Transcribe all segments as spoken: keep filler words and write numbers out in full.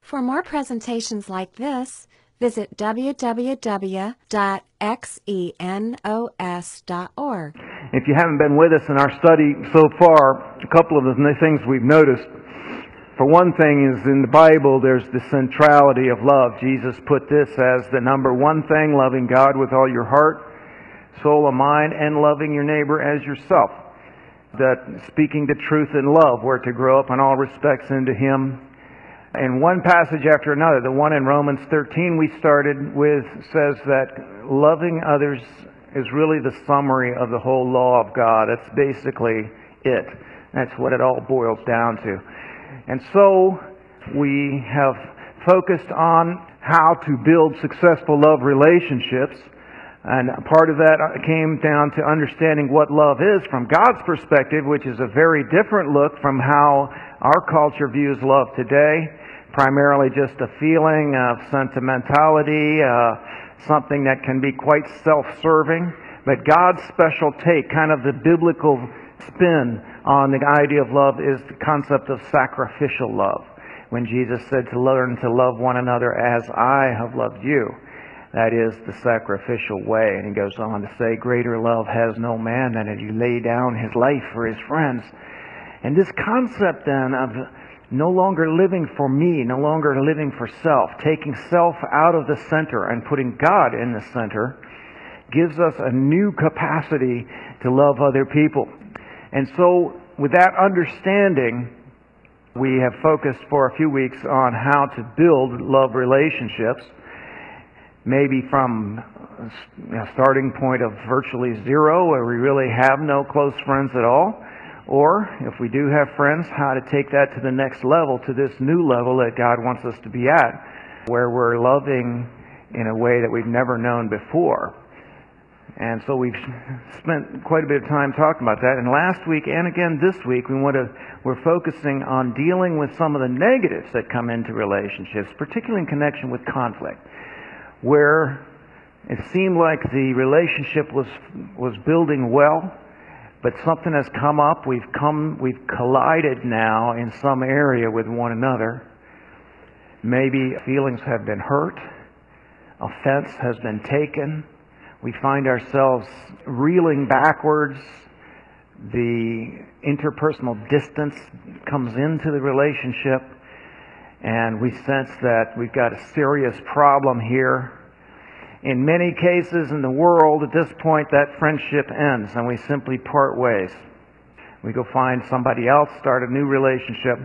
For more presentations like this, visit w w w dot xenos dot org. If you haven't been with us in our study so far, a couple of the things we've noticed. For one thing is in the Bible there's the centrality of love. Jesus put this as the number one thing, loving God with all your heart, soul, and mind, and loving your neighbor as yourself. That speaking the truth in love, we're to grow up in all respects into Him. And one passage after another, the one in Romans thirteen we started with says that loving others is really the summary of the whole law of God. That's basically it. That's what it all boils down to. And so we have focused on how to build successful love relationships. And part of that came down to understanding what love is from God's perspective, which is a very different look from how our culture views love today. Primarily just a feeling of sentimentality, uh, something that can be quite self-serving. But God's special take, kind of the biblical spin on the idea of love, is the concept of sacrificial love. When Jesus said to learn to love one another as I have loved you. That is the sacrificial way. And he goes on to say, greater love has no man than if he lay down his life for his friends. And this concept then of no longer living for me, no longer living for self, taking self out of the center and putting God in the center, gives us a new capacity to love other people. And so with that understanding, we have focused for a few weeks on how to build love relationships. Maybe from a starting point of virtually zero, where we really have no close friends at all. Or, if we do have friends, how to take that to the next level, to this new level that God wants us to be at, where we're loving in a way that we've never known before. And so we've spent quite a bit of time talking about that. And last week and again this week, we want to, we're focusing on dealing with some of the negatives that come into relationships, particularly in connection with conflict, where it seemed like the relationship was was building well, but something has come up. We've come, we've collided now in some area with one another. Maybe feelings have been hurt. Offense has been taken. We find ourselves reeling backwards. The interpersonal distance comes into the relationship, and we sense that we've got a serious problem here. In many cases in the world, at this point, that friendship ends and we simply part ways. We go find somebody else, start a new relationship.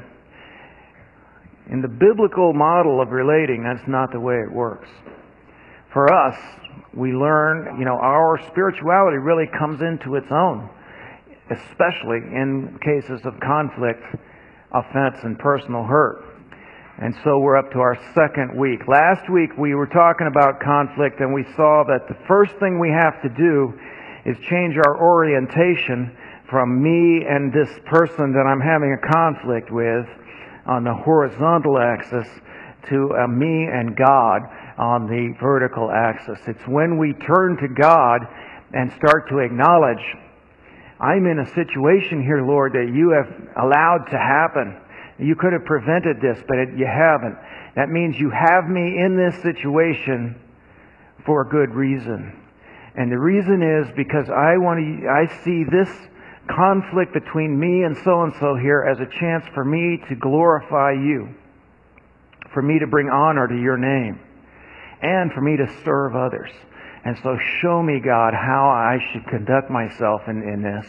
In the biblical model of relating, that's not the way it works. For us, we learn, you know, our spirituality really comes into its own, especially in cases of conflict, offense, and personal hurt. And so we're up to our second week. Last week we were talking about conflict, and we saw that the first thing we have to do is change our orientation from me and this person that I'm having a conflict with on the horizontal axis to a me and God on the vertical axis. It's when we turn to God and start to acknowledge, I'm in a situation here, Lord, that you have allowed to happen. You could have prevented this, but it, you haven't. That means you have me in this situation for a good reason. And the reason is because I want to, I see this conflict between me and so-and-so here as a chance for me to glorify you, for me to bring honor to your name, and for me to serve others. And so show me, God, how I should conduct myself in, in this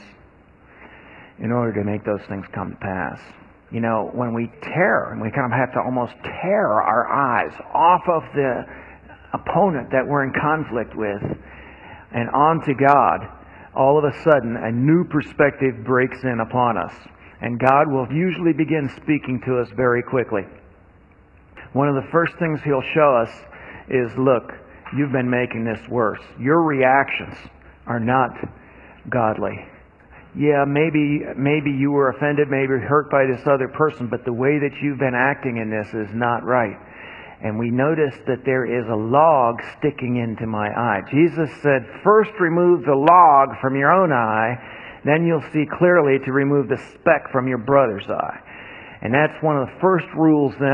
in order to make those things come to pass. You know, when we tear, and we kind of have to almost tear our eyes off of the opponent that we're in conflict with and onto God, all of a sudden a new perspective breaks in upon us. And God will usually begin speaking to us very quickly. One of the first things He'll show us is, look, you've been making this worse. Your reactions are not godly. Yeah, maybe maybe you were offended, maybe hurt by this other person, but the way that you've been acting in this is not right. And we notice that there is a log sticking into my eye. Jesus said, first remove the log from your own eye, then you'll see clearly to remove the speck from your brother's eye. And that's one of the first rules then of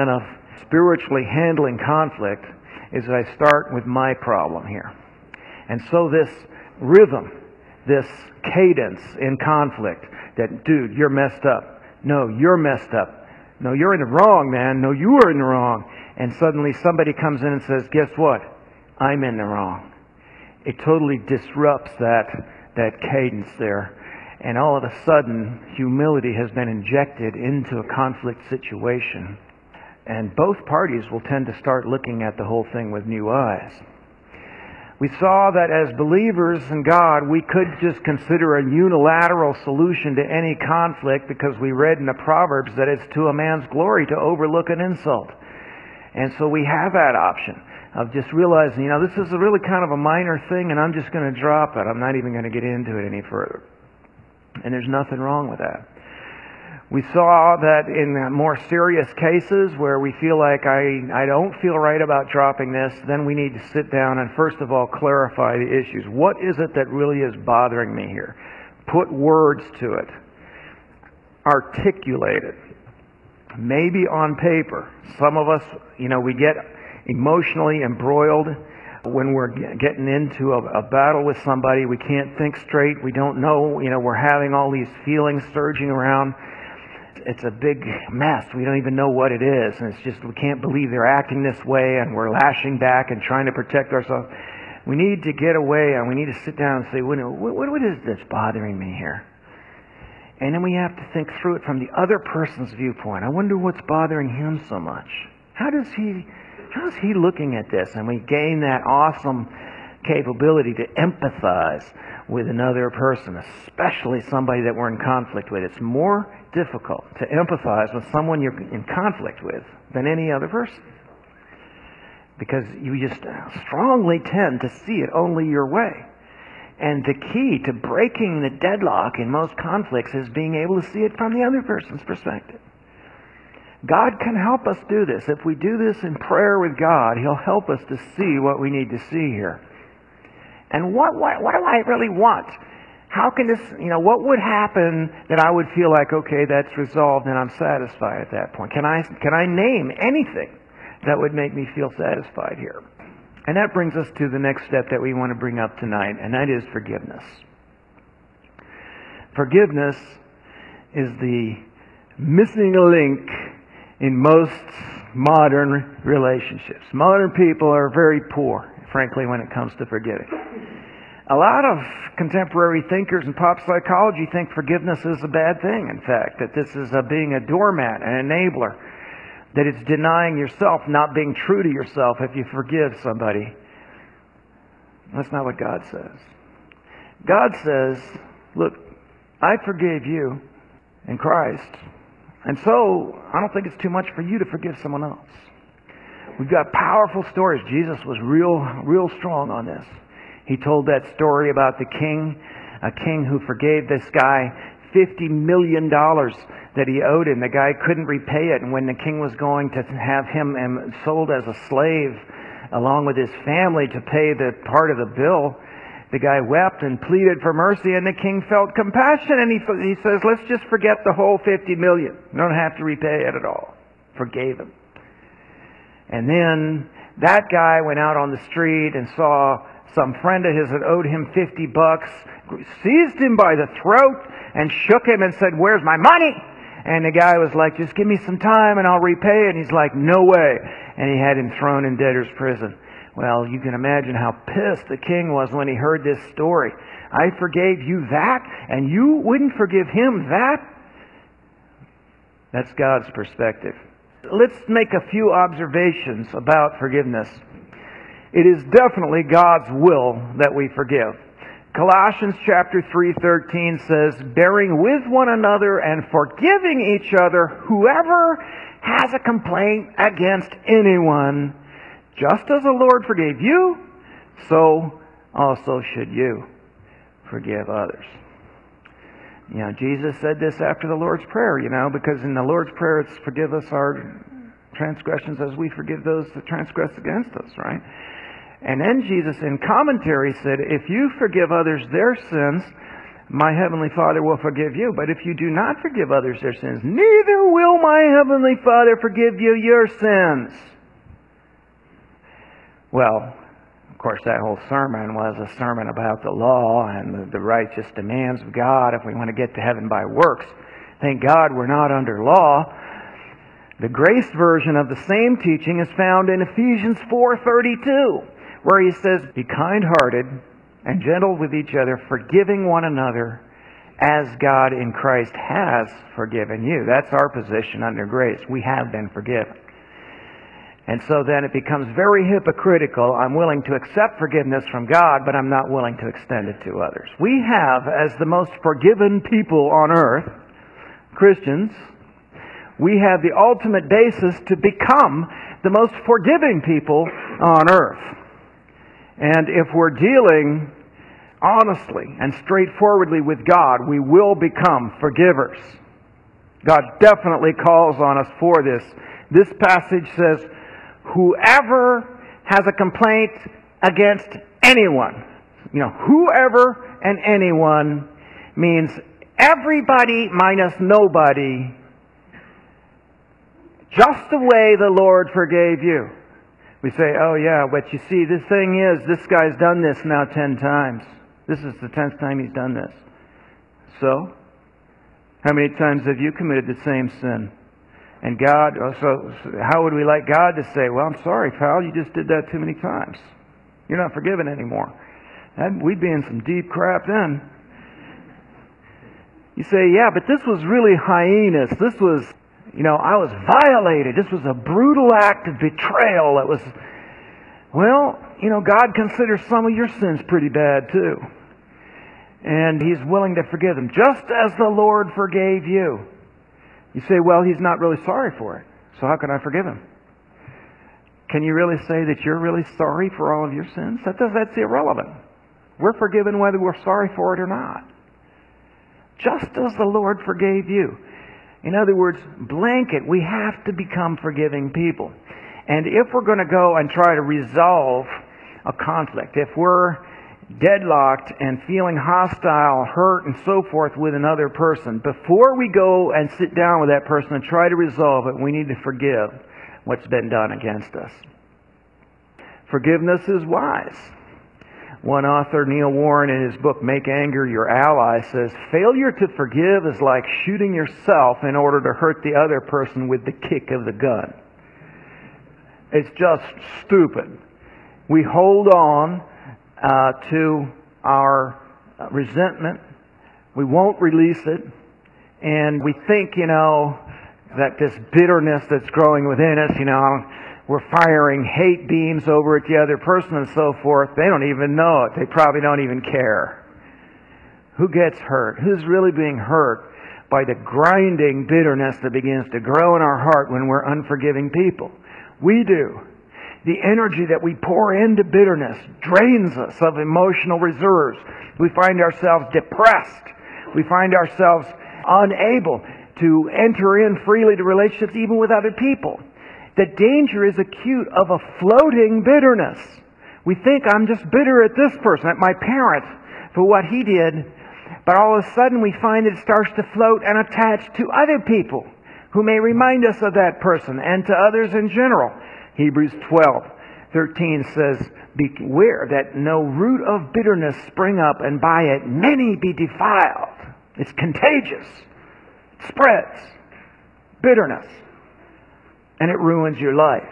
spiritually handling conflict is that I start with my problem here. And so this rhythm, this cadence in conflict, that, dude, you're messed up. No, you're messed up. No, you're in the wrong, man. No, you are in the wrong. And suddenly somebody comes in and says, guess what? I'm in the wrong. It totally disrupts that, that cadence there. And all of a sudden, humility has been injected into a conflict situation. And both parties will tend to start looking at the whole thing with new eyes. We saw that as believers in God, we could just consider a unilateral solution to any conflict because we read in the Proverbs that it's to a man's glory to overlook an insult. And so we have that option of just realizing, you know, this is a really kind of a minor thing and I'm just going to drop it. I'm not even going to get into it any further. And there's nothing wrong with that. We saw that in more serious cases where we feel like I, I don't feel right about dropping this, then we need to sit down and first of all clarify the issues. What is it that really is bothering me here? Put words to it. Articulate it. Maybe on paper. Some of us, you know, we get emotionally embroiled when we're getting into a, a battle with somebody. We can't think straight. We don't know, you know, we're having all these feelings surging around. It's a big mess. We don't even know what it is. And it's just, we can't believe they're acting this way and we're lashing back and trying to protect ourselves. We need to get away and we need to sit down and say, what, what, what is this bothering me here? And then we have to think through it from the other person's viewpoint. I wonder what's bothering him so much. How does he, how is he looking at this? And we gain that awesome capability to empathize with another person, especially somebody that we're in conflict with. It's more difficult to empathize with someone you're in conflict with than any other person. Because you just strongly tend to see it only your way. And the key to breaking the deadlock in most conflicts is being able to see it from the other person's perspective. God can help us do this. If we do this in prayer with God, He'll help us to see what we need to see here. And what, what, what do I really want? How can this, you know, what would happen that I would feel like, okay, that's resolved and I'm satisfied at that point? Can I, can I name anything that would make me feel satisfied here? And that brings us to the next step that we want to bring up tonight, and that is forgiveness. Forgiveness is the missing link in most modern relationships. Modern people are very poor, frankly, when it comes to forgiving. A lot of contemporary thinkers in pop psychology think forgiveness is a bad thing, in fact, that this is a being a doormat, an enabler, that it's denying yourself, not being true to yourself if you forgive somebody. That's not what God says. God says, look, I forgave you in Christ, and so I don't think it's too much for you to forgive someone else. We've got powerful stories. Jesus was real, real strong on this. He told that story about the king, a king who forgave this guy fifty million dollars that he owed him. The guy couldn't repay it, and when the king was going to have him sold as a slave along with his family to pay the part of the bill, the guy wept and pleaded for mercy, and the king felt compassion, and he, he says, let's just forget the whole fifty million. You don't have to repay it at all. Forgave him. And then that guy went out on the street and saw some friend of his that owed him fifty bucks, seized him by the throat and shook him and said, where's my money? And the guy was like, just give me some time and I'll repay it. And he's like, no way. And he had him thrown in debtor's prison. Well, you can imagine how pissed the king was when he heard this story. I forgave you that, and you wouldn't forgive him that? That's God's perspective. Let's make a few observations about forgiveness. It is definitely God's will that we forgive. Colossians chapter three thirteen says, bearing with one another and forgiving each other, whoever has a complaint against anyone, just as the Lord forgave you, so also should you forgive others. You know, Jesus said this after the Lord's Prayer, you know, because in the Lord's Prayer it's forgive us our transgressions as we forgive those that transgress against us, right? And then Jesus in commentary said, if you forgive others their sins, my heavenly Father will forgive you. But if you do not forgive others their sins, neither will my heavenly Father forgive you your sins. Well, of course, that whole sermon was a sermon about the law and the, the righteous demands of God if we want to get to heaven by works. Thank God we're not under law. The grace version of the same teaching is found in Ephesians four thirty-two, where he says, "Be kind-hearted and gentle with each other, forgiving one another as God in Christ has forgiven you." That's our position under grace. We have been forgiven. And so then it becomes very hypocritical. I'm willing to accept forgiveness from God, but I'm not willing to extend it to others. We have, as the most forgiven people on earth, Christians, we have the ultimate basis to become the most forgiving people on earth. And if we're dealing honestly and straightforwardly with God, we will become forgivers. God definitely calls on us for this. This passage says, whoever has a complaint against anyone. You know, whoever and anyone means everybody minus nobody, just the way the Lord forgave you. We say, oh yeah, but you see, the thing is, this guy's done this now ten times. This is the tenth time he's done this. So, how many times have you committed the same sin? And God, so how would we like God to say, well, I'm sorry, pal, you just did that too many times. You're not forgiven anymore. And we'd be in some deep crap then. You say, yeah, but this was really heinous. This was, you know, I was violated. This was a brutal act of betrayal. It was, well, you know, God considers some of your sins pretty bad too. And He's willing to forgive them, just as the Lord forgave you. You say, well, He's not really sorry for it, so how can I forgive Him? Can you really say that you're really sorry for all of your sins? That does, that's irrelevant. We're forgiven whether we're sorry for it or not. Just as the Lord forgave you. In other words, blanket, we have to become forgiving people. And if we're going to go and try to resolve a conflict, if we're deadlocked and feeling hostile, hurt, and so forth with another person, before we go and sit down with that person and try to resolve it, we need to forgive what's been done against us. Forgiveness is wise. One author, Neil Warren, in his book, Make Anger Your Ally, says, failure to forgive is like shooting yourself in order to hurt the other person with the kick of the gun. It's just stupid. We hold on uh, to our resentment. We won't release it. And we think, you know, that this bitterness that's growing within us, you know, we're firing hate beams over at the other person and so forth. They don't even know it. They probably don't even care. Who gets hurt? Who's really being hurt by the grinding bitterness that begins to grow in our heart when we're unforgiving people? We do. The energy that we pour into bitterness drains us of emotional reserves. We find ourselves depressed. We find ourselves unable to enter in freely to relationships even with other people. The danger is acute of a floating bitterness. We think, I'm just bitter at this person, at my parent, for what he did. But all of a sudden we find it starts to float and attach to other people who may remind us of that person and to others in general. Hebrews twelve thirteen says, beware that no root of bitterness spring up, and by it many be defiled. It's contagious. It spreads. Bitterness. And it ruins your life.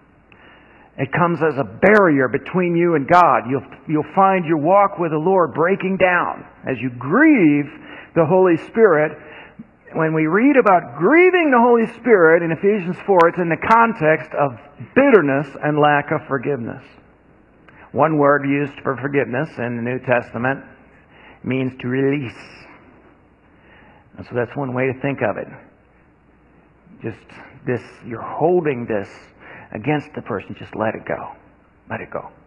It comes as a barrier between you and God. You'll, you'll find your walk with the Lord breaking down as you grieve the Holy Spirit. When we read about grieving the Holy Spirit in Ephesians four, it's in the context of bitterness and lack of forgiveness. One word used for forgiveness in the New Testament means to release. And so that's one way to think of it. Just this, you're holding this against the person. Just let it go. Let it go.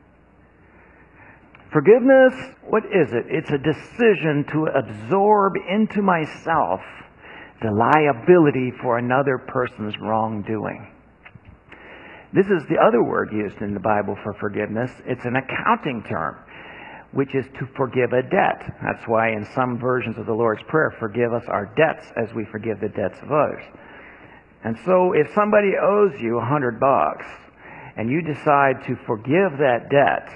Forgiveness, what is it? It's a decision to absorb into myself the liability for another person's wrongdoing. This is the other word used in the Bible for forgiveness. It's an accounting term. which is to forgive a debt. That's why in some versions of the Lord's Prayer, forgive us our debts as we forgive the debts of others. And so if somebody owes you a hundred bucks and you decide to forgive that debt,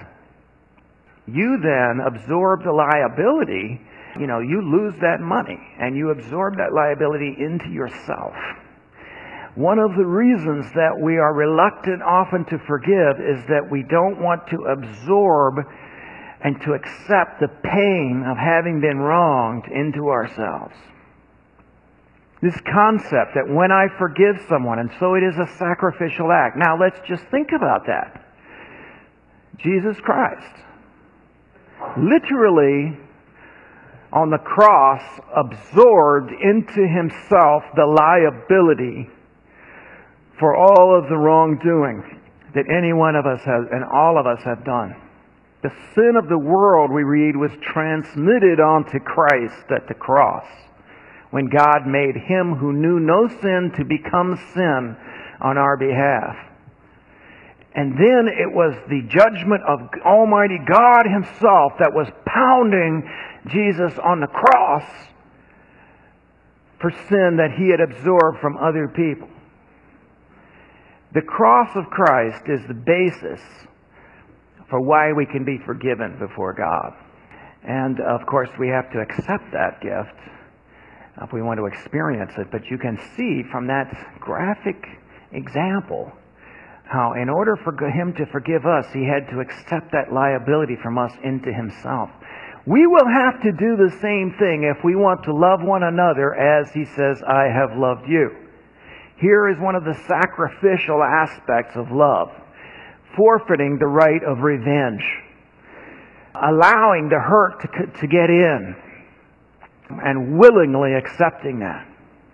you then absorb the liability. You know, you lose that money and you absorb that liability into yourself. One of the reasons that we are reluctant often to forgive is that we don't want to absorb and to accept the pain of having been wronged into ourselves. This concept that when I forgive someone, and so it is a sacrificial act. Now let's just think about that. Jesus Christ, literally on the cross, absorbed into himself the liability for all of the wrongdoing that any one of us has, and all of us have done. The sin of the world, we read, was transmitted onto Christ at the cross, when God made him who knew no sin to become sin on our behalf. And then it was the judgment of Almighty God himself that was pounding Jesus on the cross for sin that he had absorbed from other people. The cross of Christ is the basis for why we can be forgiven before God. And of course we have to accept that gift if we want to experience it. But you can see from that graphic example how in order for him to forgive us, he had to accept that liability from us into himself. We will have to do the same thing if we want to love one another as he says, I have loved you. Here is one of the sacrificial aspects of love. Forfeiting the right of revenge. Allowing the hurt to, to get in. And willingly accepting that.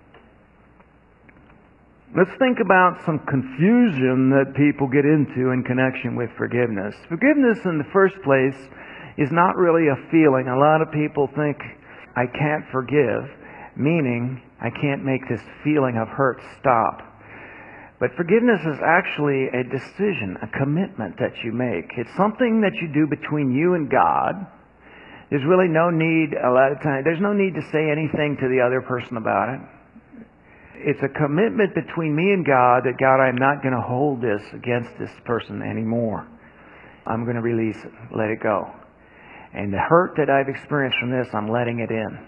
Let's think about some confusion that people get into in connection with forgiveness. Forgiveness in the first place is not really a feeling. A lot of people think, I can't forgive, meaning I can't make this feeling of hurt stop. But forgiveness is actually a decision, a commitment that you make. It's something that you do between you and God. There's really no need, a lot of times, there's no need to say anything to the other person about it. It's a commitment between me and God that, God, I'm not going to hold this against this person anymore. I'm going to release it, let it go. And the hurt that I've experienced from this, I'm letting it in.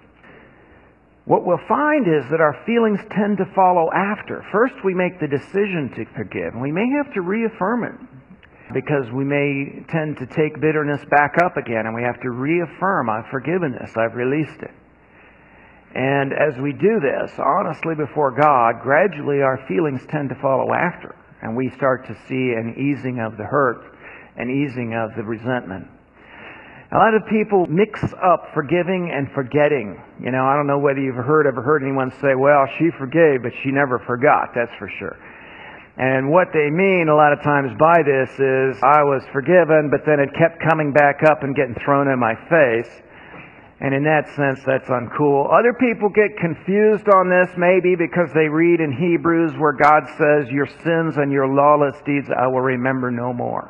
What we'll find is that our feelings tend to follow after. First, we make the decision to forgive, and we may have to reaffirm it because we may tend to take bitterness back up again, and we have to reaffirm, I've forgiven this, I've released it. And as we do this, honestly before God, gradually our feelings tend to follow after, and we start to see an easing of the hurt, an easing of the resentment. A lot of people mix up forgiving and forgetting. You know, I don't know whether you've heard ever heard anyone say, well, she forgave, but she never forgot, that's for sure. And what they mean a lot of times by this is, I was forgiven, but then it kept coming back up and getting thrown in my face. And in that sense, that's uncool. Other people get confused on this, maybe because they read in Hebrews where God says, your sins and your lawless deeds I will remember no more.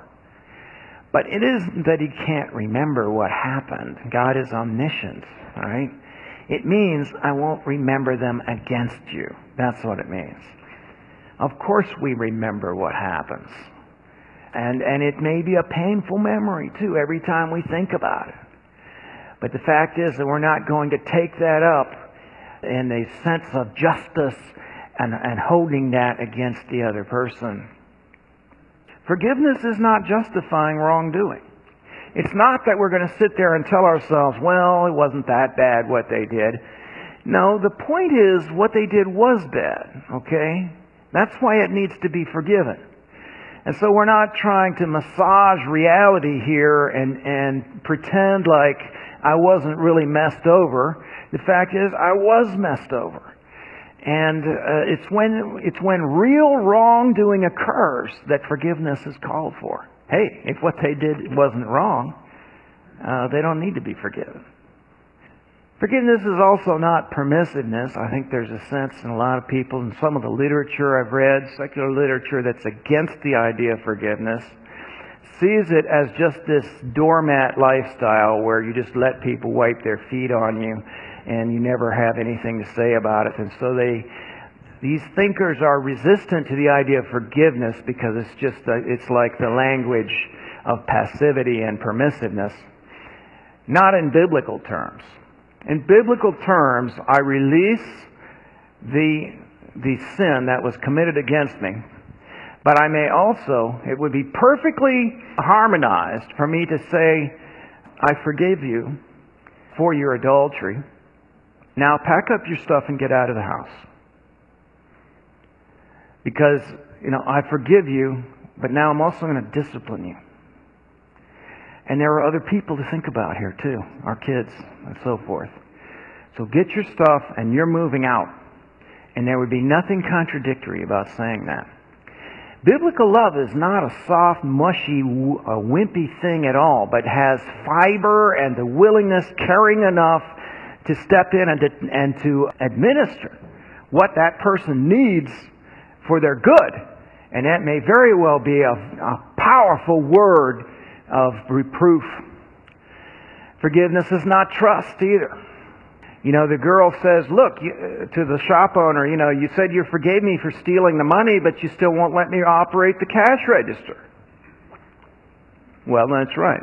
But it isn't that he can't remember what happened. God is omniscient, all right? It means I won't remember them against you. That's what it means. Of course we remember what happens. And, and it may be a painful memory, too, every time we think about it. But the fact is that we're not going to take that up in a sense of justice and, and holding that against the other person. Forgiveness is not justifying wrongdoing. It's not that we're going to sit there and tell ourselves, well, it wasn't that bad what they did. No, the point is what they did was bad, okay? That's why it needs to be forgiven. And so we're not trying to massage reality here and, and pretend like I wasn't really messed over. The fact is, I was messed over. And uh, it's when it's when real wrongdoing occurs that forgiveness is called for. Hey, if what they did wasn't wrong, uh, they don't need to be forgiven. Forgiveness is also not permissiveness. I think there's a sense in a lot of people, in some of the literature I've read, secular literature, that's against the idea of forgiveness. sees it as just this doormat lifestyle where you just let people wipe their feet on you and you never have anything to say about it. And so they, these thinkers are resistant to the idea of forgiveness because it's just, a, it's like the language of passivity and permissiveness. Not in biblical terms. In biblical terms, I release the, the sin that was committed against me. But I may also, it would be perfectly harmonized for me to say, I forgive you for your adultery. Now pack up your stuff and get out of the house. Because, you know, I forgive you, but now I'm also going to discipline you. And there are other people to think about here too, our kids and so forth. So get your stuff and you're moving out. And there would be nothing contradictory about saying that. Biblical love is not a soft, mushy, a wimpy thing at all, but has fiber and the willingness, caring enough to step in and to, and to administer what that person needs for their good. And that may very well be a, a powerful word of reproof. Forgiveness is not trust either. You know, the girl says, look, you, to the shop owner, you know, you said you forgave me for stealing the money, but you still won't let me operate the cash register. Well, that's right.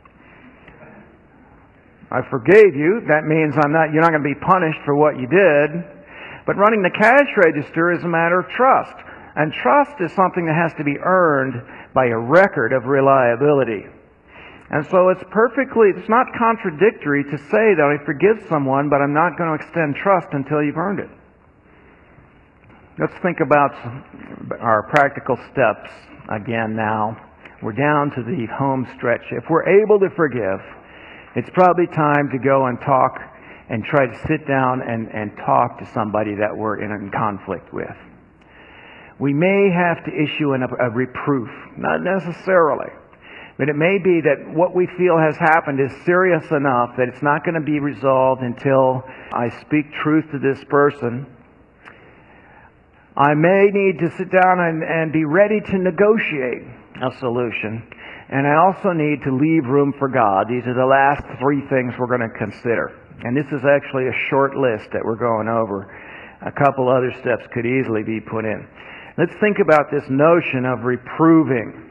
I forgave you. That means I'm not, you're not going to be punished for what you did. But running the cash register is a matter of trust. And trust is something that has to be earned by a record of reliability. And so it's perfectly, it's not contradictory to say that I forgive someone, but I'm not going to extend trust until you've earned it. Let's think about our practical steps again now. We're down to the home stretch. If we're able to forgive, it's probably time to go and talk and try to sit down and, and talk to somebody that we're in conflict with. We may have to issue an, a reproof, not necessarily. But it may be that what we feel has happened is serious enough that it's not going to be resolved until I speak truth to this person. I may need to sit down and, and be ready to negotiate a solution. And I also need to leave room for God. These are the last three things we're going to consider. And this is actually a short list that we're going over. A couple other steps could easily be put in. Let's think about this notion of reproving.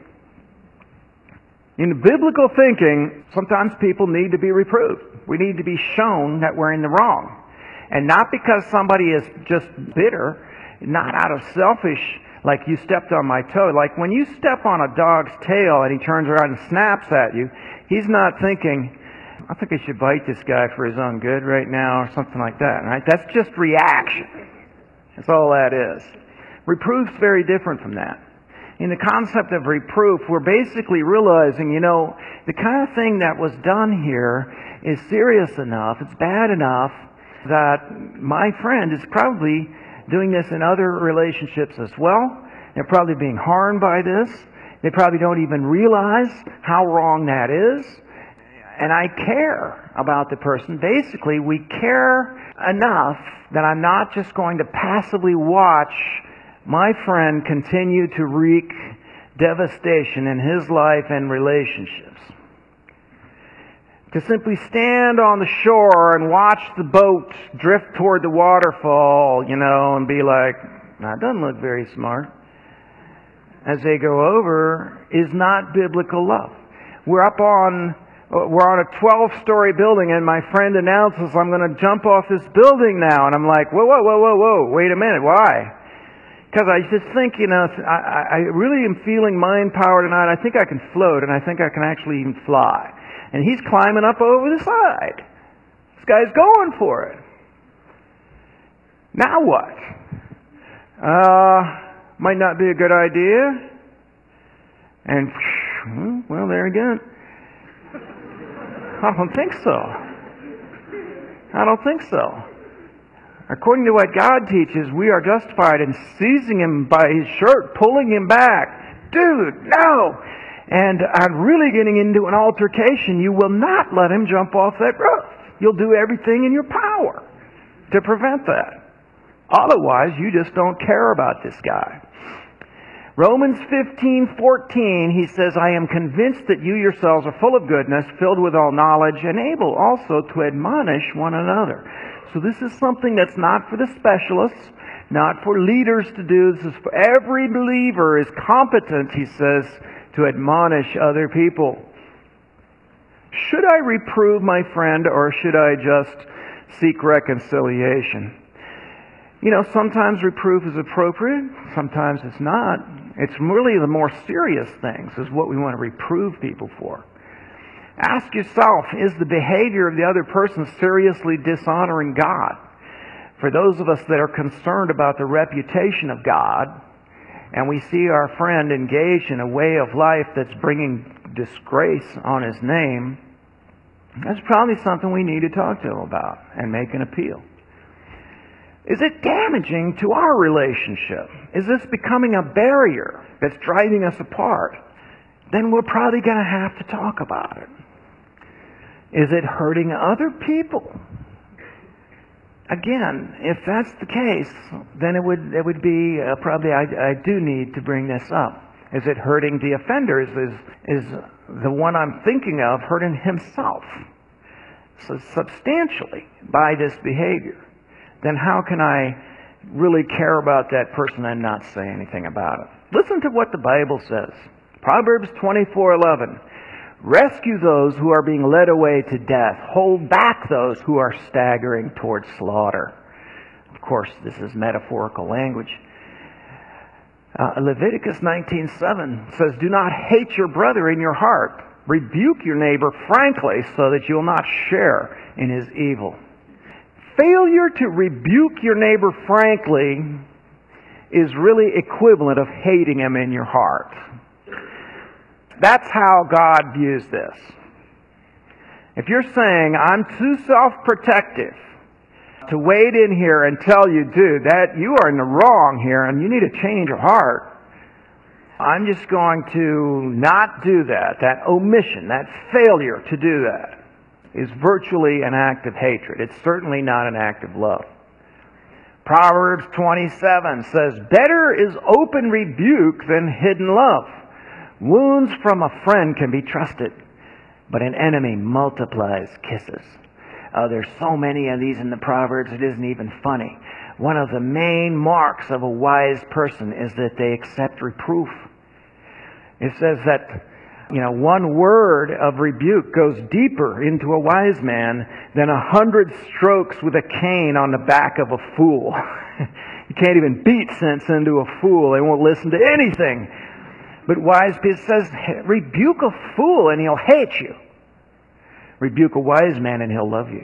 In biblical thinking, sometimes people need to be reproved. We need to be shown that we're in the wrong. And not because somebody is just bitter, not out of selfish, like you stepped on my toe. Like when you step on a dog's tail and he turns around and snaps at you, he's not thinking, I think I should bite this guy for his own good right now, or something like that, right? That's just reaction. That's all that is. Reproof's very different from that. In the concept of reproof, we're basically realizing, you know, the kind of thing that was done here is serious enough, it's bad enough, that my friend is probably doing this in other relationships as well. They're probably being harmed by this. They probably don't even realize how wrong that is. And I care about the person. Basically, we care enough that I'm not just going to passively watch my friend continue to wreak devastation in his life and relationships. To simply stand on the shore and watch the boat drift toward the waterfall, you know, and be like, that doesn't look very smart, as they go over, is not biblical love. We're up on, we're on a twelve-story building, and my friend announces, I'm going to jump off this building now. And I'm like, whoa, whoa, whoa, whoa, whoa, wait a minute, why? Because I just think, you know, I, I really am feeling mind power tonight. I think I can float, and I think I can actually even fly. And he's climbing up over the side. This guy's going for it. Now what? Uh, might not be a good idea. And, well, there again. I don't think so. I don't think so. According to what God teaches, we are justified in seizing him by his shirt, pulling him back. Dude, no! And I'm really getting into an altercation. You will not let him jump off that roof. You'll do everything in your power to prevent that. Otherwise, you just don't care about this guy. Romans fifteen fourteen, he says, I am convinced that you yourselves are full of goodness, filled with all knowledge, and able also to admonish one another. So this is something that's not for the specialists, not for leaders to do. This is for every believer is competent, he says, to admonish other people. Should I reprove my friend, or should I just seek reconciliation? You know, sometimes reproof is appropriate, sometimes it's not. It's really the more serious things is what we want to reprove people for. Ask yourself, is the behavior of the other person seriously dishonoring God? For those of us that are concerned about the reputation of God, and we see our friend engaged in a way of life that's bringing disgrace on his name, that's probably something we need to talk to him about and make an appeal. Is it damaging to our relationship? Is this becoming a barrier that's driving us apart? Then we're probably going to have to talk about it. Is it hurting other people? Again, if that's the case, then it would it would be uh, probably I, I do need to bring this up. Is it hurting the offender? Is, is, is the one I'm thinking of hurting himself so substantially by this behavior? Then how can I really care about that person and not say anything about it? Listen to what the Bible says. Proverbs twenty-four eleven. Rescue those who are being led away to death. Hold back those who are staggering towards slaughter. Of course, this is metaphorical language. Uh, Leviticus nineteen seven says, do not hate your brother in your heart. Rebuke your neighbor frankly so that you will not share in his evil. Failure to rebuke your neighbor frankly is really equivalent of hating him in your heart. That's how God views this. If you're saying, I'm too self-protective to wade in here and tell you, dude, that you are in the wrong here and you need to change your heart, I'm just going to not do that. That omission, that failure to do that is virtually an act of hatred. It's certainly not an act of love. Proverbs twenty-seven says, better is open rebuke than hidden love. Wounds from a friend can be trusted, but an enemy multiplies kisses. Uh, there's so many of these in the Proverbs, it isn't even funny. One of the main marks of a wise person is that they accept reproof. It says that, you know, one word of rebuke goes deeper into a wise man than a hundred strokes with a cane on the back of a fool. You can't even beat sense into a fool. They won't listen to anything. But wise people says, rebuke a fool and he'll hate you. Rebuke a wise man and he'll love you.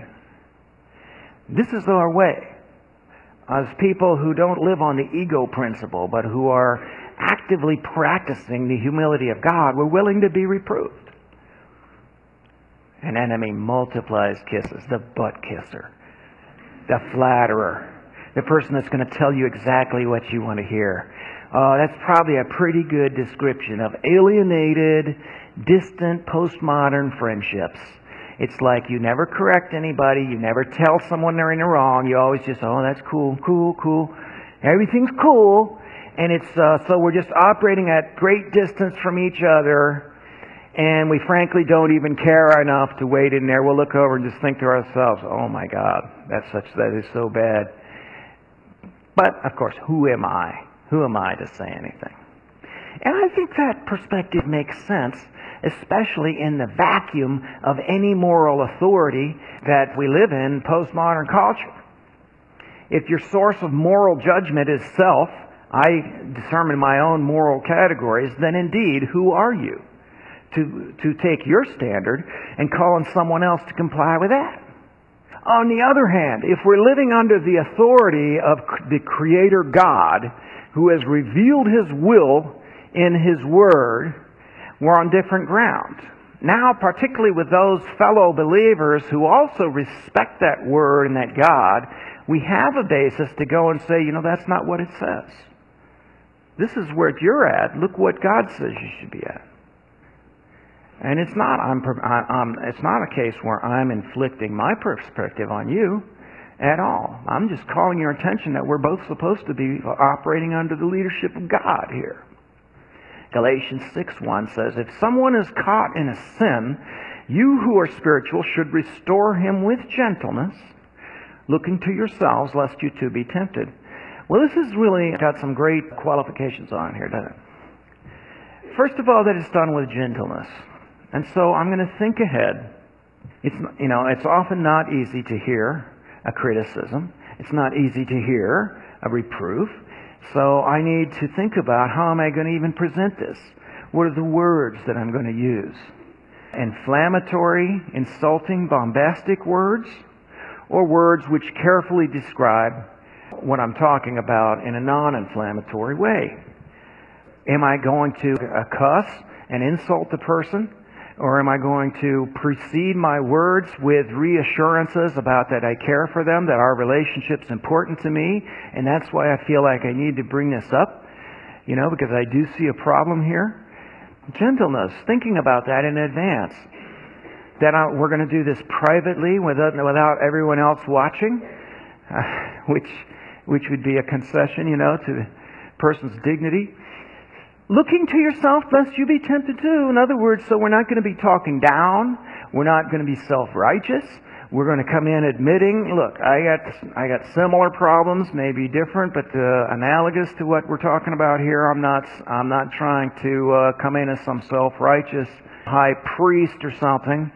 This is our way. As people who don't live on the ego principle, but who are actively practicing the humility of God, we're willing to be reproved. An enemy multiplies kisses. The butt kisser. The flatterer. The person that's going to tell you exactly what you want to hear. Uh, that's probably a pretty good description of alienated, distant, postmodern friendships. It's like you never correct anybody. You never tell someone they're in the wrong. You always just, oh, that's cool, cool, cool. Everything's cool. And it's uh, so we're just operating at great distance from each other. And we frankly don't even care enough to wait in there. We'll look over and just think to ourselves, oh my God, that's such, that is so bad. But, of course, who am I? Who am I to say anything? And I think that perspective makes sense, especially in the vacuum of any moral authority that we live in postmodern culture. If your source of moral judgment is self, I determine my own moral categories, then indeed, who are you to, to take your standard and call on someone else to comply with that? On the other hand, if we're living under the authority of the Creator God, who has revealed His will in His Word, we're on different ground. Now, particularly with those fellow believers who also respect that Word and that God, we have a basis to go and say, you know, that's not what it says. This is where you're at. Look what God says you should be at. And it's not, I'm, I'm, it's not a case where I'm inflicting my perspective on you at all. I'm just calling your attention that we're both supposed to be operating under the leadership of God here. Galatians six one says, if someone is caught in a sin, you who are spiritual should restore him with gentleness, looking to yourselves lest you too be tempted. Well, this has really got some great qualifications on here, doesn't it? First of all, that it's done with gentleness. And so I'm going to think ahead. It's, you know, it's often not easy to hear a criticism. It's not easy to hear a reproof. So I need to think about, how am I going to even present this? What are the words that I'm going to use? Inflammatory, insulting, bombastic words, or words which carefully describe what I'm talking about in a non-inflammatory way? Am I going to uh, cuss and insult the person? Or am I going to precede my words with reassurances about that I care for them, that our relationship's important to me, and that's why I feel like I need to bring this up, you know, because I do see a problem here? Gentleness, thinking about that in advance. That I, we're going to do this privately without, without everyone else watching, uh, which, which would be a concession, you know, to the person's dignity. Looking to yourself lest you be tempted too. In other words, so we're not going to be talking down. We're not going to be self-righteous. We're going to come in admitting, look, I got I got similar problems, maybe different, but uh, analogous to what we're talking about here. I'm not I'm not trying to uh, come in as some self-righteous high priest or something.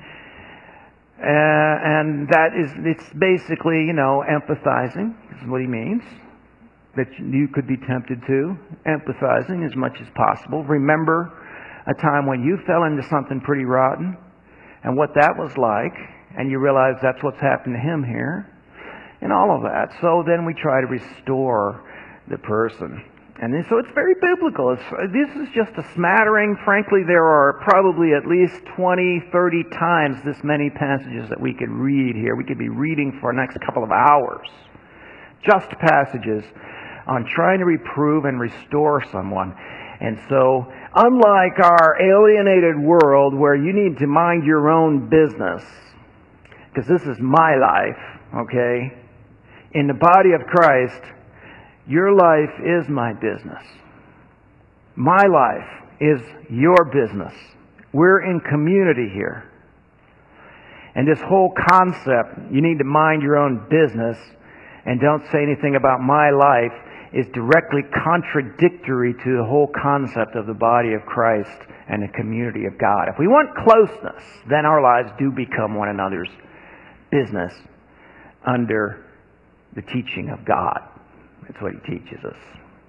Uh, and that is, it's basically, you know, empathizing. This is what he means. That you could be tempted to, empathizing as much as possible. Remember a time when you fell into something pretty rotten and what that was like, and you realize that's what's happened to him here, and all of that. So then we try to restore the person. And then, so it's very biblical. It's, this is just a smattering. Frankly, there are probably at least twenty, thirty times this many passages that we could read here. We could be reading for the next couple of hours. Just passages on trying to reprove and restore someone. And so, unlike our alienated world where you need to mind your own business, because this is my life, okay? In the body of Christ, your life is my business. My life is your business. We're in community here. And this whole concept, you need to mind your own business and don't say anything about my life, is directly contradictory to the whole concept of the body of Christ and the community of God. If we want closeness, then our lives do become one another's business under the teaching of God. That's what he teaches us.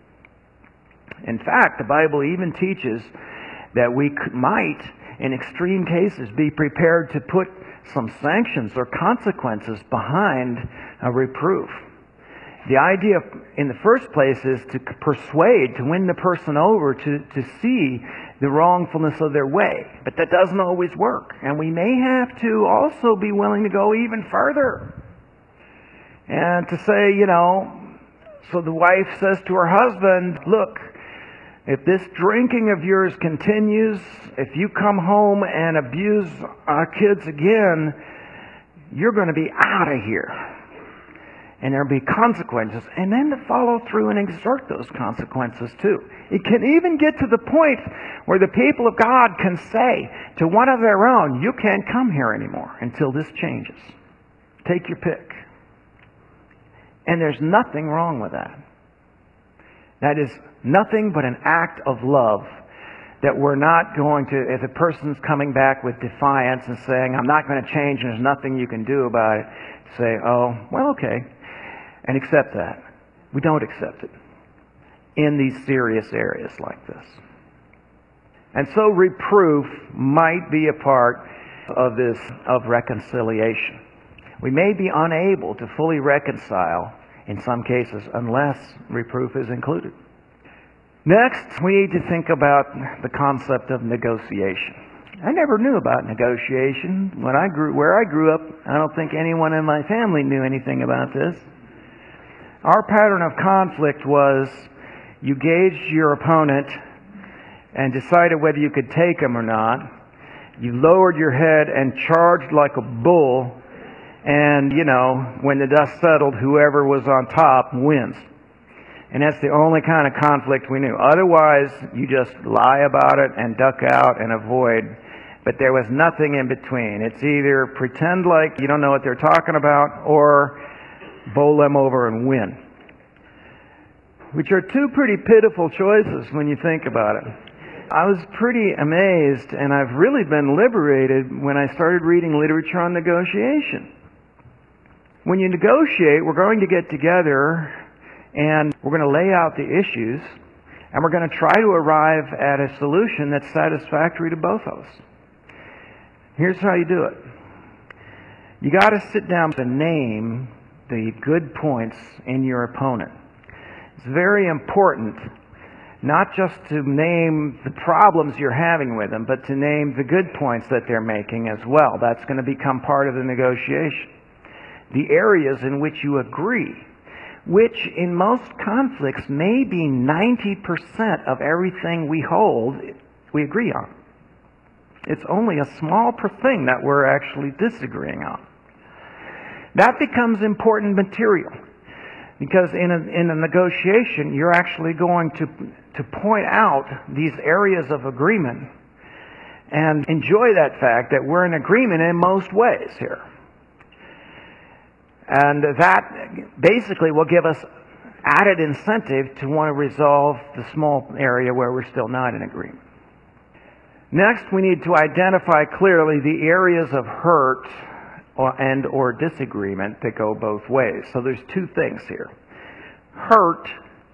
In fact, the Bible even teaches that we might, in extreme cases, be prepared to put some sanctions or consequences behind a reproof. The idea, in the first place, is to persuade, to win the person over, to, to see the wrongfulness of their way. But that doesn't always work. And we may have to also be willing to go even further. And to say, you know, so the wife says to her husband, look, if this drinking of yours continues, if you come home and abuse our kids again, you're going to be out of here. And there'll be consequences. And then to follow through and exert those consequences too. It can even get to the point where the people of God can say to one of their own, you can't come here anymore until this changes. Take your pick. And there's nothing wrong with that. That is nothing but an act of love. That we're not going to, if a person's coming back with defiance and saying, I'm not going to change and there's nothing you can do about it, say, oh, well, okay. And accept that. We don't accept it in these serious areas like this. And so reproof might be a part of this, of reconciliation. We may be unable to fully reconcile in some cases unless reproof is included. Next, we need to think about the concept of negotiation. I never knew about negotiation. When I grew, where I grew up, I don't think anyone in my family knew anything about this. Our pattern of conflict was you gauged your opponent and decided whether you could take him or not. You lowered your head and charged like a bull. And, you know, when the dust settled, whoever was on top wins. And that's the only kind of conflict we knew. Otherwise, you just lie about it and duck out and avoid. But there was nothing in between. It's either pretend like you don't know what they're talking about or bowl them over and win. Which are two pretty pitiful choices when you think about it. I was pretty amazed, and I've really been liberated when I started reading literature on negotiation. When you negotiate, we're going to get together and we're going to lay out the issues, and we're going to try to arrive at a solution that's satisfactory to both of us. Here's how you do it. You got to sit down and name the good points in your opponent. It's very important not just to name the problems you're having with them, but to name the good points that they're making as well. That's going to become part of the negotiation. The areas in which you agree, which in most conflicts may be ninety percent of everything we hold, we agree on. It's only a small thing that we're actually disagreeing on. That becomes important material. Because in a, in a negotiation, you're actually going to, to point out these areas of agreement and enjoy that fact that we're in agreement in most ways here. And that basically will give us added incentive to want to resolve the small area where we're still not in agreement. Next, we need to identify clearly the areas of hurt or, and or disagreement that go both ways. So there's two things here. Hurt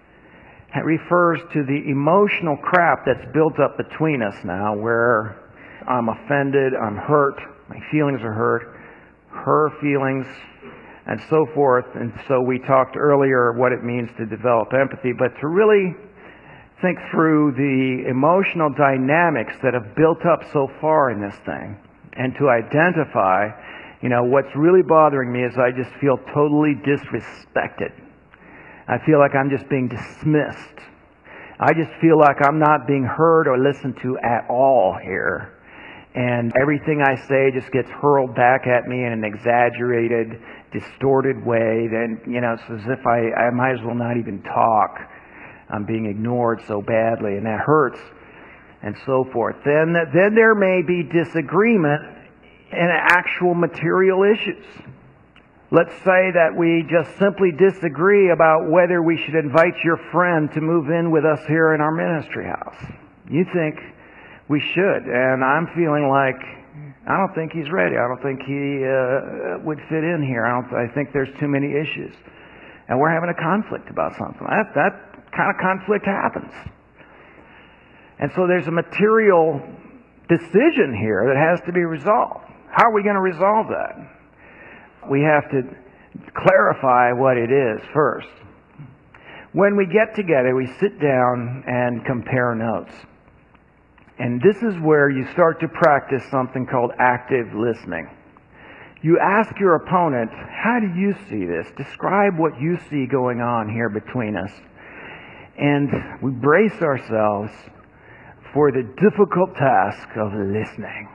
refers to the emotional crap that's built up between us now, where I'm offended, I'm hurt, my feelings are hurt, her feelings, and so forth. And so we talked earlier what it means to develop empathy, but to really think through the emotional dynamics that have built up so far in this thing, and to identify, you know, what's really bothering me is I just feel totally disrespected. I feel like I'm just being dismissed. I just feel like I'm not being heard or listened to at all here. And everything I say just gets hurled back at me in an exaggerated, distorted way. Then, you know, it's as if I, I might as well not even talk. I'm being ignored so badly, and that hurts, and so forth. Then, then there may be disagreement in actual material issues. Let's say that we just simply disagree about whether we should invite your friend to move in with us here in our ministry house. You think we should, and I'm feeling like I don't think he's ready. I don't think he uh, would fit in here. I don't. I think there's too many issues, and we're having a conflict about something. That that kind of conflict happens, and so there's a material decision here that has to be resolved. How are we going to resolve that? We have to clarify what it is first. When we get together, we sit down and compare notes. And this is where you start to practice something called active listening. You ask your opponent, how do you see this? Describe what you see going on here between us. And we brace ourselves for the difficult task of listening.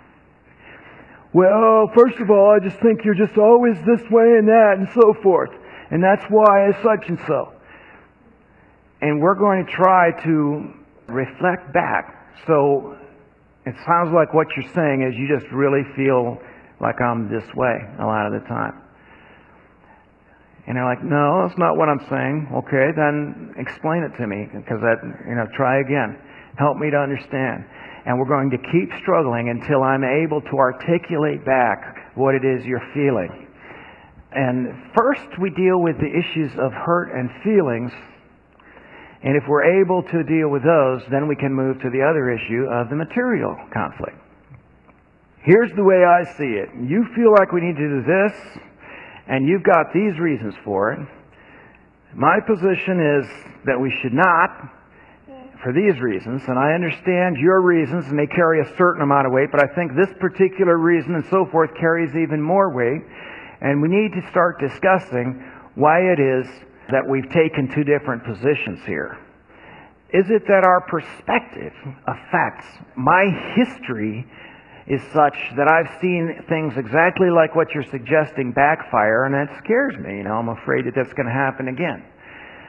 Well, first of all, I just think you're just always this way and that and so forth. And that's why it's such and so. And we're going to try to reflect back. So it sounds like what you're saying is you just really feel like I'm this way a lot of the time. And they're like, no, that's not what I'm saying. Okay, then explain it to me, because that, you know, try again. Help me to understand. And we're going to keep struggling until I'm able to articulate back what it is you're feeling. And first we deal with the issues of hurt and feelings. And if we're able to deal with those, then we can move to the other issue of the material conflict. Here's the way I see it. You feel like we need to do this, and you've got these reasons for it. My position is that we should not, for these reasons, and I understand your reasons, and they carry a certain amount of weight, but I think this particular reason and so forth carries even more weight, and we need to start discussing why it is that we've taken two different positions here. Is it that our perspective affects my history is such that I've seen things exactly like what you're suggesting backfire, and that scares me. You know, I'm afraid that that's going to happen again.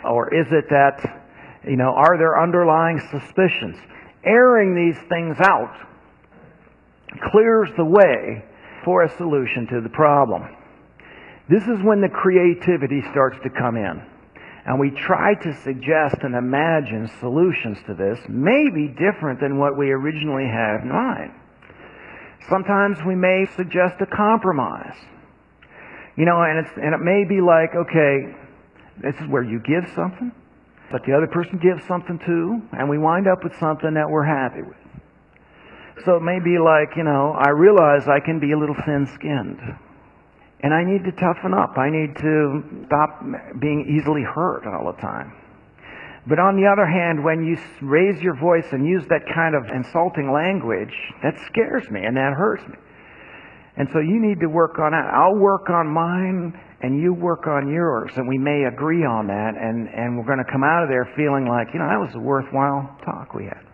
Or is it that, you know, are there underlying suspicions? Airing these things out clears the way for a solution to the problem. This is when the creativity starts to come in. And we try to suggest and imagine solutions to this, maybe different than what we originally had in mind. Sometimes we may suggest a compromise. You know, and, it's, and it may be like, okay, this is where you give something, but the other person gives something too, and we wind up with something that we're happy with. So it may be like, you know, I realize I can be a little thin-skinned, and I need to toughen up. I need to stop being easily hurt all the time. But on the other hand, when you raise your voice and use that kind of insulting language, that scares me and that hurts me. And so you need to work on that. I'll work on mine and you work on yours. And we may agree on that, and, and we're going to come out of there feeling like, you know, that was a worthwhile talk we had.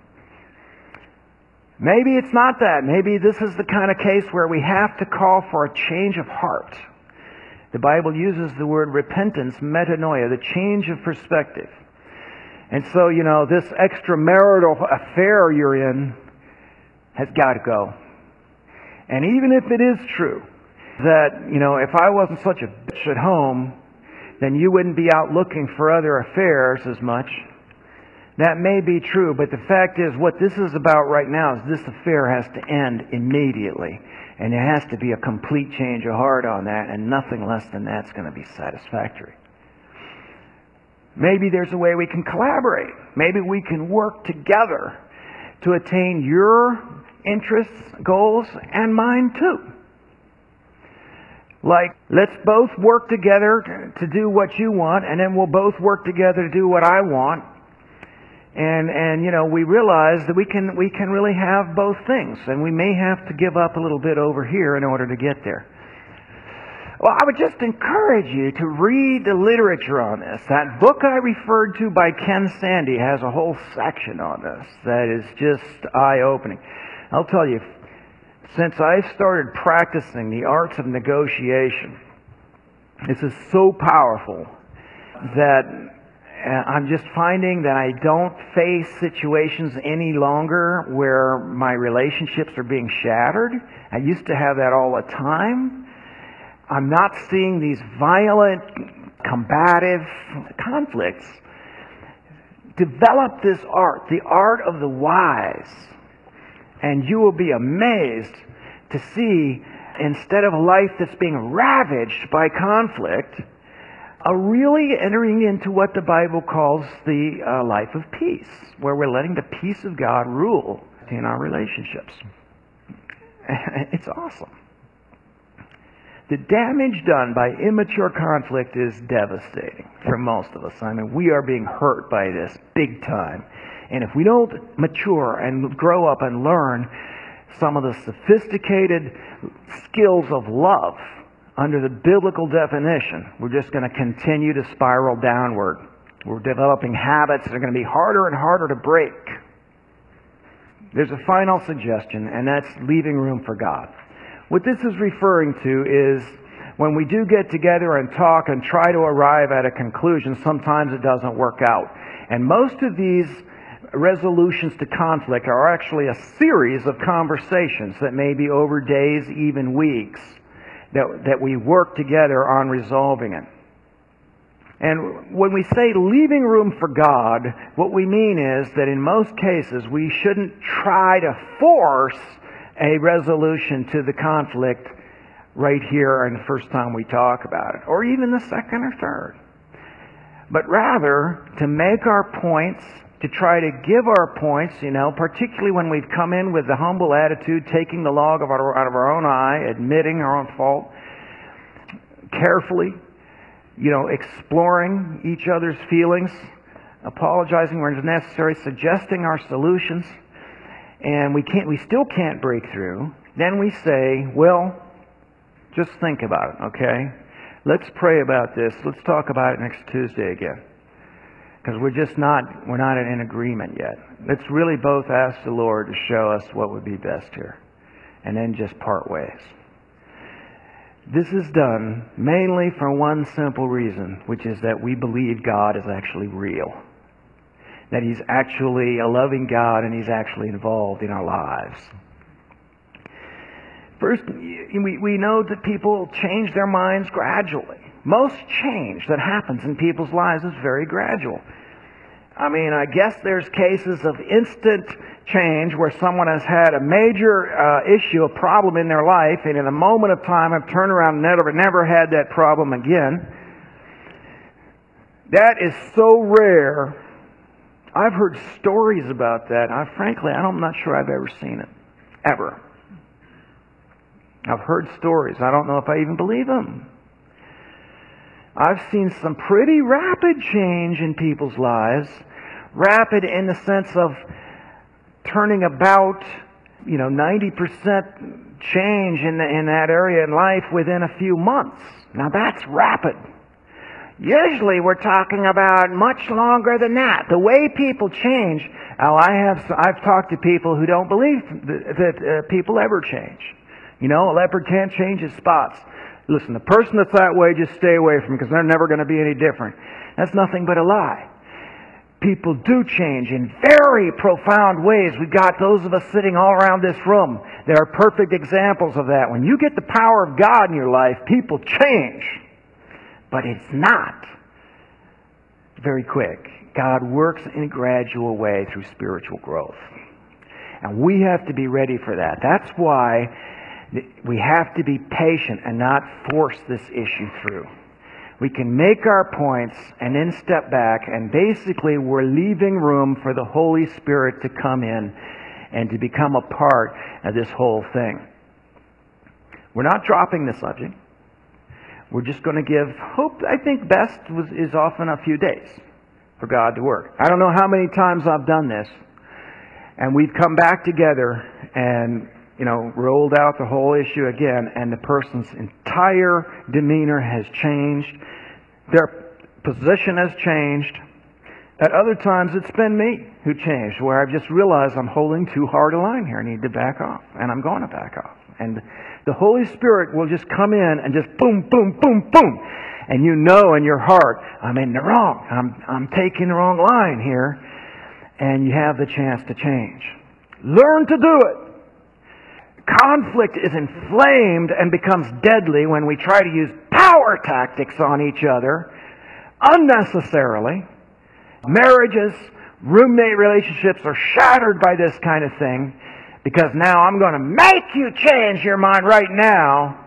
Maybe it's not that. Maybe this is the kind of case where we have to call for a change of heart. The Bible uses the word repentance, metanoia, the change of perspective. And so, you know, this extramarital affair you're in has got to go. And even if it is true that, you know, if I wasn't such a bitch at home, then you wouldn't be out looking for other affairs as much. That may be true, but the fact is what this is about right now is this affair has to end immediately. And there has to be a complete change of heart on that, and nothing less than that's going to be satisfactory. Maybe there's a way we can collaborate. Maybe we can work together to attain your interests, goals, and mine too. Like, let's both work together to do what you want, and then we'll both work together to do what I want. And, and you know, we realize that we can, we can really have both things, and we may have to give up a little bit over here in order to get there. Well, I would just encourage you to read the literature on this. That book I referred to by Ken Sande has a whole section on this that is just eye-opening. I'll tell you, since I started practicing the arts of negotiation, this is so powerful that I'm just finding that I don't face situations any longer where my relationships are being shattered. I used to have that all the time. I'm not seeing these violent, combative conflicts. Develop this art, the art of the wise, and you will be amazed to see, instead of a life that's being ravaged by conflict, a really entering into what the Bible calls the uh, life of peace, where we're letting the peace of God rule in our relationships. It's awesome. The damage done by immature conflict is devastating for most of us. I mean, we are being hurt by this big time. And if we don't mature and grow up and learn some of the sophisticated skills of love under the biblical definition, we're just going to continue to spiral downward. We're developing habits that are going to be harder and harder to break. There's a final suggestion, and that's leaving room for God. What this is referring to is when we do get together and talk and try to arrive at a conclusion, sometimes it doesn't work out. And most of these resolutions to conflict are actually a series of conversations that may be over days, even weeks, that, that we work together on resolving it. And when we say leaving room for God, what we mean is that in most cases we shouldn't try to force a resolution to the conflict right here and the first time we talk about it, or even the second or third. But rather, to make our points, to try to give our points, you know, particularly when we've come in with the humble attitude, taking the log of our, out of our own eye, admitting our own fault, carefully, you know, exploring each other's feelings, apologizing where it's necessary, suggesting our solutions, and we can't, we still can't break through, then we say, well, just think about it, okay? Let's pray about this. Let's talk about it next Tuesday again. Because we're just not, we're not in agreement yet. Let's really both ask the Lord to show us what would be best here. And then just part ways. This is done mainly for one simple reason, which is that we believe God is actually real. That He's actually a loving God and He's actually involved in our lives. First, we, we know that people change their minds gradually. Most change that happens in people's lives is very gradual. I mean, I guess there's cases of instant change where someone has had a major uh, issue, a problem in their life, and in a moment of time have turned around and never, never had that problem again. That is so rare. I've heard stories about that. I, frankly, I'm not sure I've ever seen it. Ever. I've heard stories. I don't know if I even believe them. I've seen some pretty rapid change in people's lives. Rapid in the sense of turning about, you know, ninety percent change in, the, in that area in life within a few months. Now that's rapid. Usually we're talking about much longer than that. The way people change, now I have, I've talked to people who don't believe that, that uh, people ever change. You know, a leopard can't change his spots. Listen, the person that's that way, just stay away from because they're never going to be any different. That's nothing but a lie. People do change in very profound ways. We've got those of us sitting all around this room. There are perfect examples of that. When you get the power of God in your life, people change. But it's not very quick. God works in a gradual way through spiritual growth. And we have to be ready for that. That's why we have to be patient and not force this issue through. We can make our points and then step back, and basically we're leaving room for the Holy Spirit to come in and to become a part of this whole thing. We're not dropping the subject. We're just going to give hope. I think best was, is often a few days for God to work. I don't know how many times I've done this, and we've come back together and you know, rolled out the whole issue again, and the person's entire demeanor has changed. Their position has changed. At other times, it's been me who changed, where I've just realized I'm holding too hard a line here. I need to back off, and I'm going to back off. And the Holy Spirit will just come in and just boom, boom, boom, boom. And you know in your heart, I'm in the wrong. I'm, I'm taking the wrong line here. And you have the chance to change. Learn to do it. Conflict is inflamed and becomes deadly when we try to use power tactics on each other unnecessarily. Marriages, roommate relationships are shattered by this kind of thing because now I'm going to make you change your mind right now.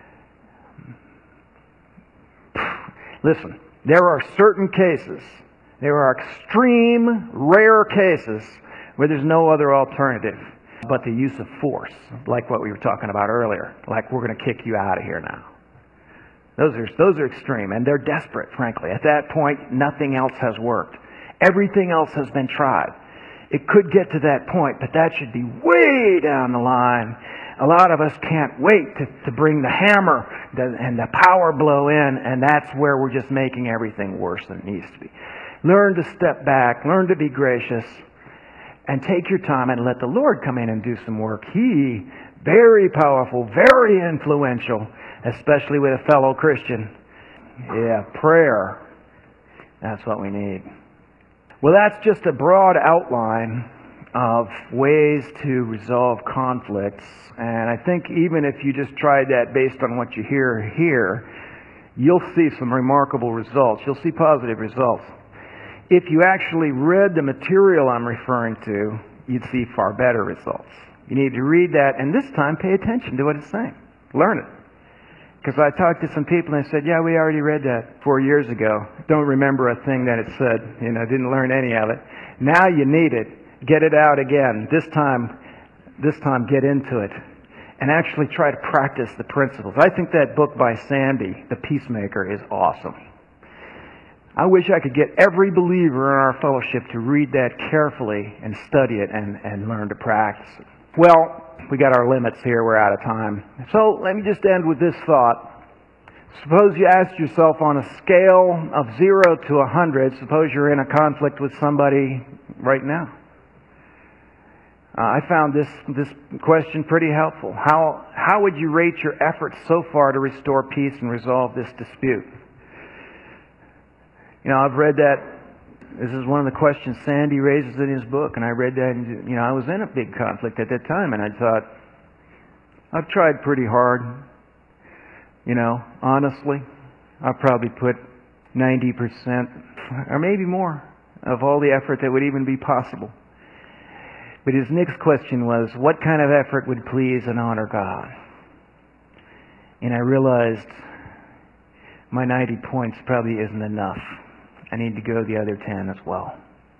Listen, there are certain cases, there are extreme, rare cases where there's no other alternative but the use of force, like what we were talking about earlier. Like, we're going to kick you out of here now. Those are, those are extreme, and they're desperate, frankly. At that point, nothing else has worked. Everything else has been tried. It could get to that point, but that should be way down the line. A lot of us can't wait to, to bring the hammer and the power blow in, and that's where we're just making everything worse than it needs to be. Learn to step back. Learn to be gracious. And take your time and let the Lord come in and do some work. He, very powerful, very influential, especially with a fellow Christian. Yeah, prayer. That's what we need. Well, that's just a broad outline of ways to resolve conflicts. And I think even if you just tried that based on what you hear here, you'll see some remarkable results. You'll see positive results. If you actually read the material I'm referring to, you'd see far better results. You need to read that, and this time pay attention to what it's saying. Learn it. Because I talked to some people and they said, yeah, we already read that four years ago. Don't remember a thing that it said. You know, didn't learn any of it. Now you need it. Get it out again. This time, this time get into it. And actually try to practice the principles. I think that book by Sandy, The Peacemaker, is awesome. I wish I could get every believer in our fellowship to read that carefully and study it and, and learn to practice it. Well, we got our limits here. We're out of time. So let me just end with this thought. Suppose you asked yourself on a scale of zero to a hundred, suppose you're in a conflict with somebody right now. Uh, I found this this question pretty helpful. How how would you rate your efforts so far to restore peace and resolve this dispute? You know, I've read that. This is one of the questions Sandy raises in his book, and I read that. And, you know, I was in a big conflict at that time, and I thought, I've tried pretty hard. You know, honestly, I've probably put ninety percent, or maybe more, of all the effort that would even be possible. But his next question was, what kind of effort would please and honor God? And I realized my ninety points probably isn't enough. I need to go the other ten as well.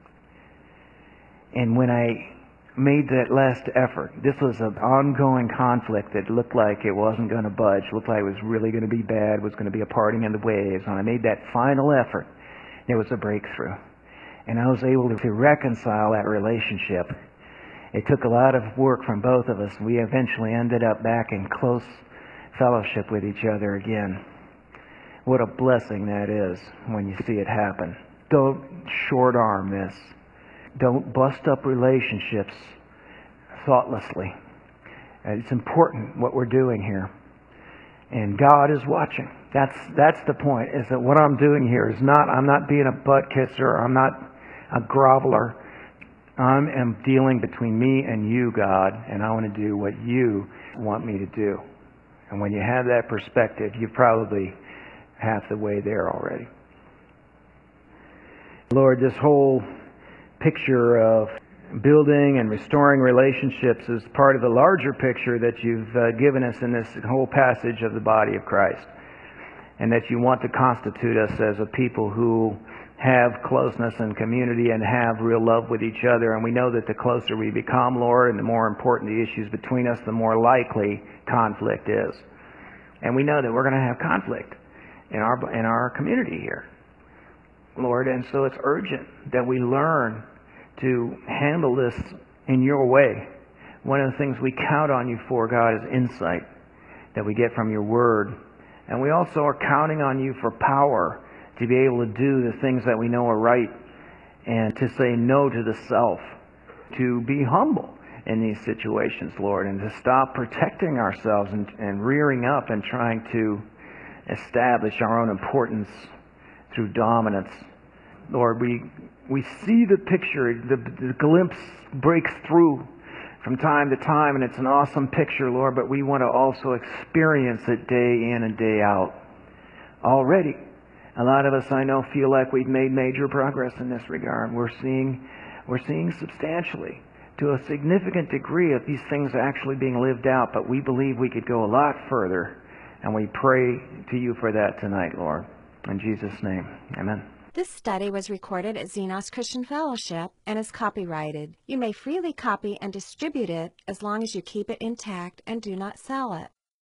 And when I made that last effort, this was an ongoing conflict that looked like it wasn't going to budge, looked like it was really going to be bad, was going to be a parting in the waves. When I made that final effort, there was a breakthrough. And I was able to reconcile that relationship. It took a lot of work from both of us. We eventually ended up back in close fellowship with each other again. What a blessing that is when you see it happen. Don't short arm this. Don't bust up relationships thoughtlessly. It's important what we're doing here. And God is watching. That's that's the point, is that what I'm doing here is not, I'm not being a butt kisser, I'm not a groveler. I am dealing between me and you, God, and I want to do what you want me to do. And when you have that perspective, you're probably half the way there already. Lord, this whole picture of building and restoring relationships is part of the larger picture that you've uh, given us in this whole passage of the body of Christ. And that you want to constitute us as a people who have closeness and community and have real love with each other. And we know that the closer we become, Lord, and the more important the issues between us, the more likely conflict is. And we know that we're going to have conflict in our in our community here, Lord. And so it's urgent that we learn to handle this in your way. One of the things we count on you for, God, is insight that we get from your word. And we also are counting on you for power to be able to do the things that we know are right, and to say no to the self, to be humble in these situations, Lord, and to stop protecting ourselves and, and rearing up and trying to establish our own importance through dominance. Lord, we we see the picture, the, the glimpse breaks through from time to time, and it's an awesome picture, Lord, but we want to also experience it day in and day out. Already, a lot of us, I know, feel like we've made major progress in this regard. We're seeing, we're seeing substantially, to a significant degree, of these things actually being lived out, but we believe we could go a lot further, and we pray to you for that tonight, Lord. In Jesus' name, amen. This study was recorded at Xenos Christian Fellowship and is copyrighted. You may freely copy and distribute it as long as you keep it intact and do not sell it.